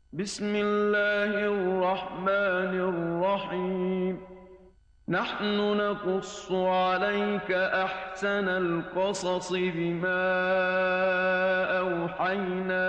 بسم الله الرحمن الرحيم. نحن نقص عليك أحسن القصص بما أوحينا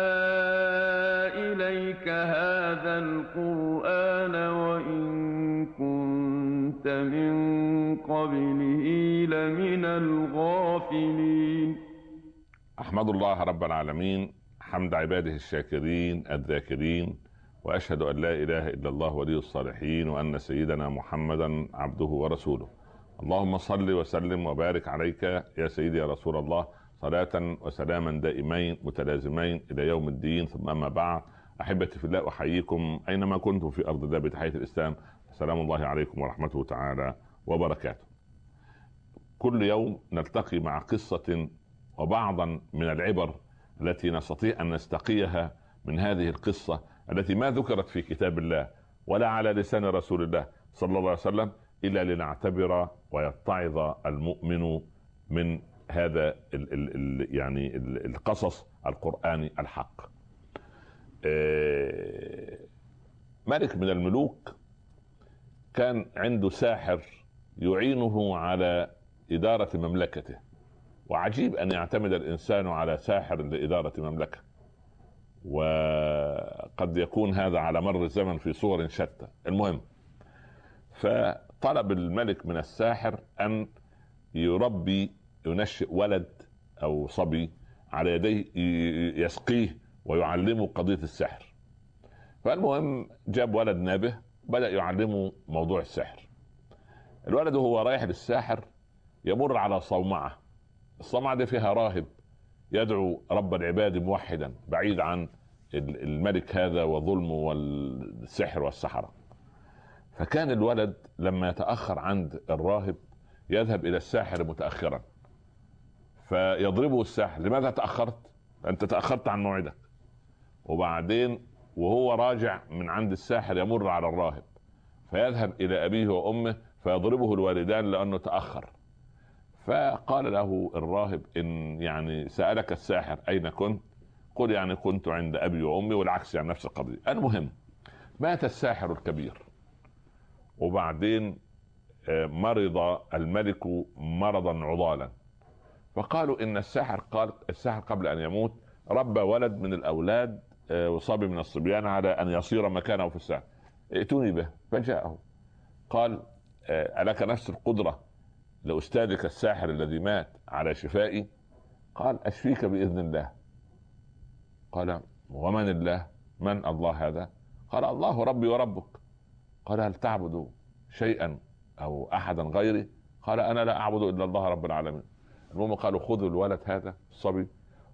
إليك هذا القرآن وإن كنت من قبله لمن الغافلين. أحمد الله رب العالمين حمد عباده الشاكرين الذاكرين، وأشهد أن لا إله إلا الله ولي الصالحين، وأن سيدنا محمدا عبده ورسوله. اللهم صل وسلم وبارك عليك يا سيدي يا رسول الله، صلاة وسلاما دائمين متلازمين إلى يوم الدين. ثم أما بعد، أحبتي في الله، أحييكم أينما كنتم في أرض الله بتحية الإسلام. السلام الله عليكم ورحمته تعالى وبركاته. كل يوم نلتقي مع قصة وبعضا من العبر التي نستطيع أن نستقيها من هذه القصة التي ما ذكرت في كتاب الله ولا على لسان رسول الله صلى الله عليه وسلم، إلا لنعتبر ويتعظ المؤمن من هذا القصص القرآني الحق. ملك من الملوك كان عنده ساحر يعينه على إدارة مملكته، وعجيب أن يعتمد الإنسان على ساحر لإدارة مملكة، وقد يكون هذا على مر الزمن في صور شتى. المهم، فطلب الملك من الساحر أن ينشئ ولد أو صبي على يديه يسقيه ويعلمه قضية السحر. فالمهم جاب ولد نابه بدأ يعلمه موضوع السحر. الولد وهو رايح للساحر يمر على صومعة. الصومعة دي فيها راهب يدعو رب العباد موحدا بعيد عن الملك هذا وظلمه والسحر والسحرة. فكان الولد لما يتأخر عند الراهب يذهب إلى الساحر متأخرا، فيضربه الساحر: لماذا تأخرت؟ أنت تأخرت عن موعدك. وبعدين وهو راجع من عند الساحر يمر على الراهب، فيذهب إلى أبيه وأمه فيضربه الوالدان لأنه تأخر. فقال له الراهب: إن سألك الساحر أين كنت، قل كنت عند أبي وأمي، والعكس نفس القضية. المهم، مات الساحر الكبير، وبعدين مرض الملك مرضا عضالا. فقالوا إن الساحر قبل أن يموت ربى ولد من الأولاد وصبي من الصبيان على أن يصير مكانه في الساحر، ائتوني به. فجاءه قال: ألك نفس القدرة لأستاذك الساحر الذي مات على شفائي؟ قال: أشفيك بإذن الله. قال: ومن الله؟ من الله هذا؟ قال: الله ربي وربك. قال: هل تعبد شيئا أو أحدا غيري؟ قال: أنا لا أعبد إلا الله رب العالمين. المهم قالوا: خذوا الولد هذا الصبي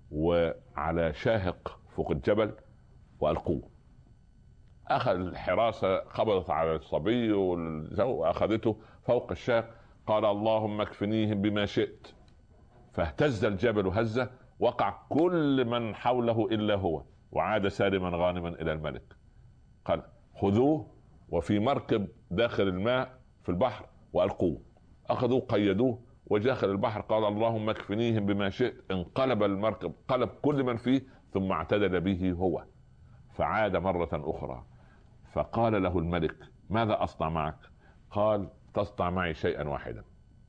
وعلى شاهق فوق الجبل وألقوه. أخذ الحراسة، قبضت على الصبي وأخذته فوق الشاهق. قال: اللهم اكفنيهم بما شئت. فاهتز الجبل هزة، وقع كل من حوله إلا هو، وعاد سالما غانما إلى الملك. قال: خذوه وفي مركب داخل الماء في البحر وألقوه. أخذوه قيدوه وداخل البحر. قال: اللهم اكفنيهم بما شئت. انقلب المركب، قلب كل من فيه، ثم اعتدل به هو، فعاد مرة أخرى. فقال له الملك: ماذا أصنع معك؟ قال: تصنع معي شيئا واحدا.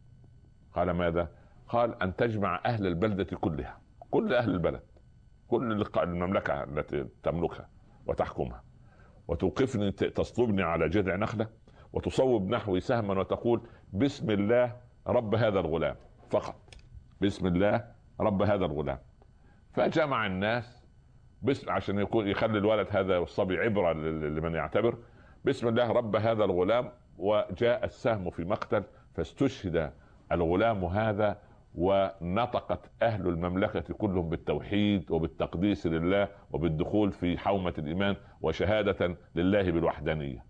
قال: ماذا؟ قال: أن تجمع أهل البلدة كلها، كل أهل البلد، كل المملكة التي تملكها وتحكمها، وتوقفني تصلبني على جذع نخلة، وتصوب نحوي سهما، وتقول: بسم الله رب هذا الغلام، فقط بسم الله رب هذا الغلام. فجمع الناس عشان يخلي الولد هذا والصبي عبرة لمن يعتبر: بسم الله رب هذا الغلام. وجاء السهم في مقتل، فاستشهد الغلام هذا، ونطقت أهل المملكة كلهم بالتوحيد وبالتقديس لله وبالدخول في حومة الإيمان وشهادة لله بالوحدانية.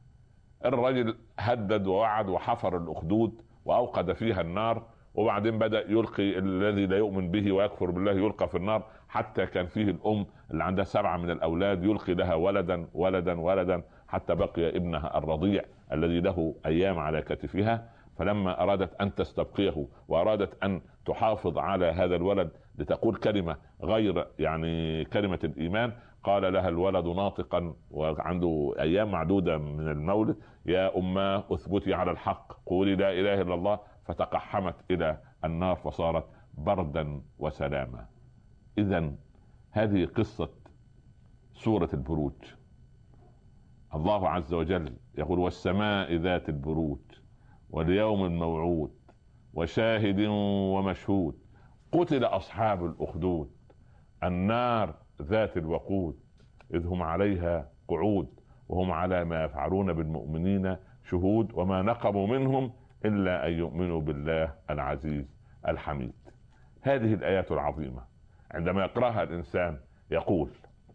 الرجل هدد ووعد وحفر الأخدود وأوقد فيها النار، وبعدين بدأ يلقي الذي لا يؤمن به ويكفر بالله يلقى في النار، حتى كان فيه الأم اللي عندها 7 من الأولاد يلقي لها ولدا ولدا ولدا، حتى بقي ابنها الرضيع الذي له أيام على كتفها. فلما أرادت أن تستبقيه وأرادت أن تحافظ على هذا الولد لتقول كلمة غير كلمة الإيمان، قال لها الولد ناطقا وعنده ايام معدوده من المولد: يا اماه اثبتي على الحق، قولي لا اله الا الله. فتقحمت الى النار فصارت بردا وسلاما. اذا هذه قصه سوره البروج. الله عز وجل يقول: والسماء ذات البروج واليوم الموعود وشاهد ومشهود قتل اصحاب الاخدود النار ذات الوقود اذ هم عليها قعود وهم على ما يفعلون بالمؤمنين شهود وما نقموا منهم الا ان يؤمنوا بالله العزيز الحميد. هذه الايات العظيمه عندما يقراها الانسان يقول: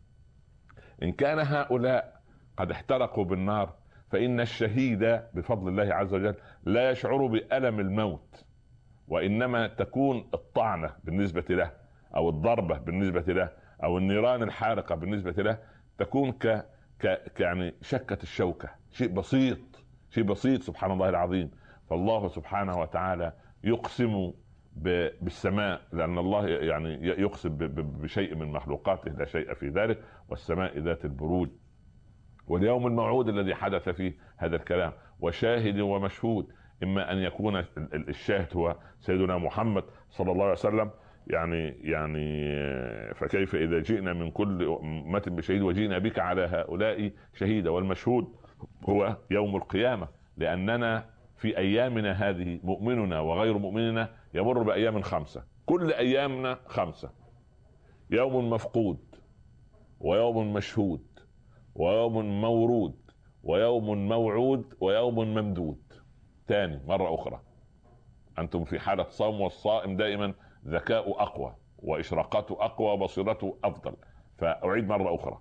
ان كان هؤلاء قد احترقوا بالنار فإن الشهيد بفضل الله عز وجل لا يشعر بألم الموت، وإنما تكون الطعنة بالنسبة له أو الضربة بالنسبة له أو النيران الحارقة بالنسبة له تكون يعني شكة الشوكة، شيء بسيط سبحان الله العظيم. فالله سبحانه وتعالى يقسم بالسماء، لأن الله يعني يقسم بشيء من مخلوقاته لا شيء في ذلك، والسماء ذات البروج واليوم الموعود الذي حدث فيه هذا الكلام، وشاهد ومشهود. إما أن يكون الشاهد هو سيدنا محمد صلى الله عليه وسلم، يعني فكيف إذا جئنا من كل أمة بشهيد وجئنا بك على هؤلاء شهيدا. والمشهود هو يوم القيامة، لأننا في أيامنا هذه مؤمننا وغير مؤمننا يمر بأيام 5، كل أيامنا 5: يوم مفقود ويوم مشهود ويوم مورود ويوم موعود ويوم ممدود. تاني مرة أخرى، أنتم في حالة صوم، والصائم دائما ذكاء أقوى وإشراقاته أقوى وبصيرته أفضل. فأعيد مرة أخرى: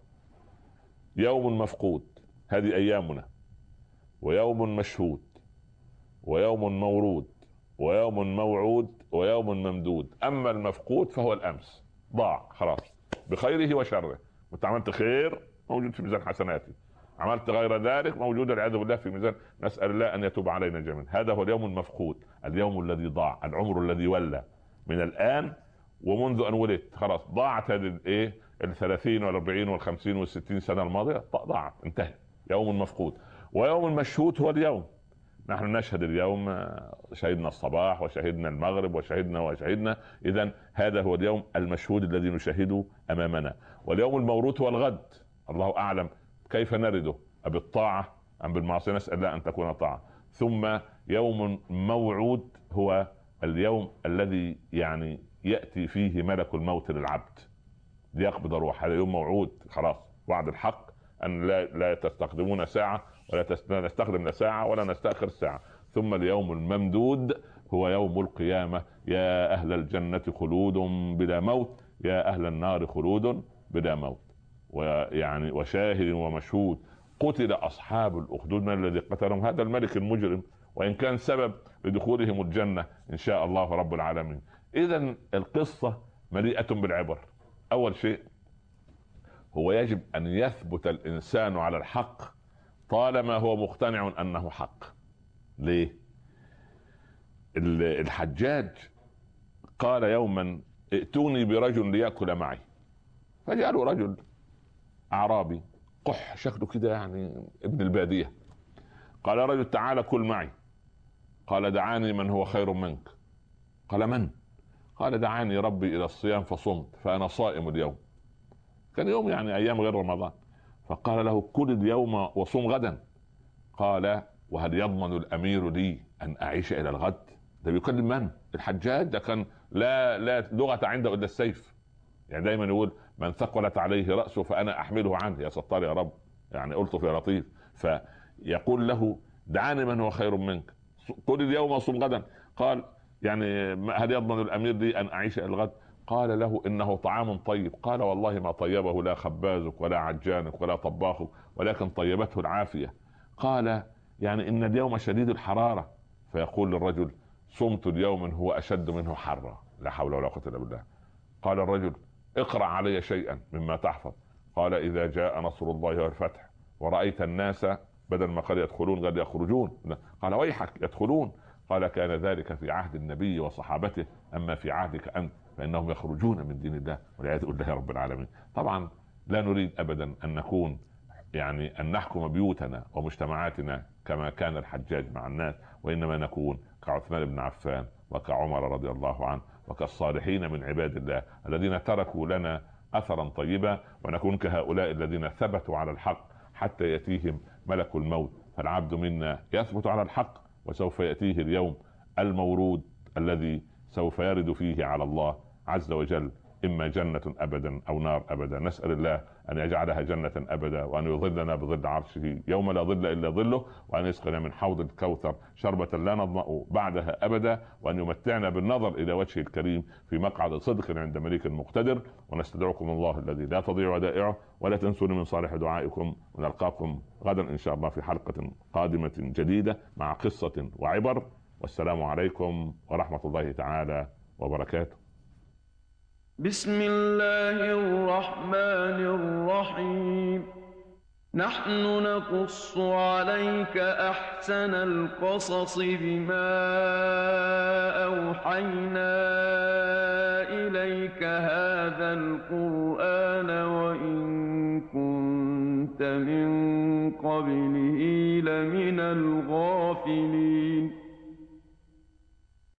يوم مفقود هذه أيامنا، ويوم مشهود ويوم مورود ويوم موعود ويوم ممدود. أما المفقود فهو الأمس، ضاع خلاص بخيره وشره. وانت عملت خير موجود في ميزان حسناتي، عملت غير ذلك موجود والعياذ بالله في ميزان. نسأل الله أن يتوب علينا جميعا. هذا هو اليوم المفقود، اليوم الذي ضاع، العمر الذي ولى من الآن ومنذ أن ولدت. خلاص ضاعت هذه ال30 وال40 وال50 وال60 سنة الماضية، ضاعت انتهت. يوم مفقود. ويوم المشهود هو اليوم، نحن نشهد اليوم، شهدنا الصباح وشهدنا المغرب وشهدنا. إذن هذا هو اليوم المشهود الذي نشاهده أمامنا. واليوم الموروث هو الغد، الله أعلم كيف نرده، بالطاعة أم بالمعصية، نسأل الله أن تكون طاعة. ثم يوم موعود هو اليوم الذي يعني يأتي فيه ملك الموت للعبد ليقبض روح. هذا يوم موعود، خلاص وعد الحق أن لا تستخدمون ساعة ولا نستخدم ساعة ولا نستأخر ساعة. ثم اليوم الممدود هو يوم القيامة: يا أهل الجنة خلود بلا موت، يا أهل النار خلود بلا موت. ويعني وشاهد ومشهود قتل أصحاب الأخدود. من الذي قتلهم؟ هذا الملك المجرم، وإن كان سبب لدخولهم الجنة إن شاء الله رب العالمين. إذن القصة مليئة بالعبر. أول شيء هو يجب أن يثبت الإنسان على الحق طالما هو مقتنع أنه حق. ليه؟ الحجاج قال يوما: ائتوني برجل ليأكل معي. فجاءوا رجل أعرابي قح شكله كده يعني ابن البادية. قال رجل: تعال كل معي. قال: دعاني من هو خير منك. قال: من؟ قال: دعاني ربي إلى الصيام فصمت فأنا صائم اليوم. كان يوم يعني أيام غير رمضان. فقال له: كل اليوم وصوم غدا. قال: وهل يضمن الأمير لي أن أعيش إلى الغد؟ ده بيكلم من؟ الحجاج. ده كان لا لغة عنده إلا السيف، يعني دايما يقول: من ثقلت عليه رأسه فأنا أحمله عنه. يا ستار يا رب، يعني ألطف يا لطيف. فيقول له: دعاني من هو خير منك، كل اليوم وصوم غدا. قال: يعني هل يضمن الأمير لي أن أعيش إلى الغد؟ قال له: إنه طعام طيب. قال: والله ما طيبه لا خبازك ولا عجانك ولا طباخك، ولكن طيبته العافية. قال: يعني إن اليوم شديد الحرارة. فيقول للرجل: صمت اليوم هو أشد منه حرا. لا حول ولا قوة إلا بالله. قال الرجل: اقرأ علي شيئا مما تحفظ. قال: إذا جاء نصر الله والفتح ورأيت الناس بدل ما قال يدخلون قال يخرجون. قال: ويحك يدخلون. قال: كان ذلك في عهد النبي وصحابته، أما في عهدك أنت فإنهم يخرجون من دين الله والعياذ بالله رب العالمين. طبعا لا نريد أبدا أن نكون أن نحكم بيوتنا ومجتمعاتنا كما كان الحجاج مع الناس، وإنما نكون كعثمان بن عفان وكعمر رضي الله عنه وكالصالحين من عباد الله الذين تركوا لنا أثرا طيبا، ونكون كهؤلاء الذين ثبتوا على الحق حتى يأتيهم ملك الموت. فالعبد منا يثبت على الحق، وسوف يأتيه اليوم المورود الذي سوف يرد فيه على الله عز وجل، إما جنة أبدا أو نار أبدا. نسأل الله أن يجعلها جنة أبدا، وأن يظلنا بظل عرشه يوم لا ظل إلا ظله، وأن يسقنا من حوض الكوثر شربة لا نظمأ بعدها أبدا، وأن يمتعنا بالنظر إلى وجهه الكريم في مقعد صدق عند مليك مقتدر. ونستدعوكم الله الذي لا تضيع ودائعه، ولا تنسوني من صالح دعائكم، ونلقاكم غدا إن شاء الله في حلقة قادمة جديدة مع قصة وعبر. والسلام عليكم ورحمة الله تعالى وبركاته. بسم الله الرحمن الرحيم. نحن نقص عليك أحسن القصص بما أوحينا إليك هذا القرآن وإن كنت من قبله لمن الغافلين.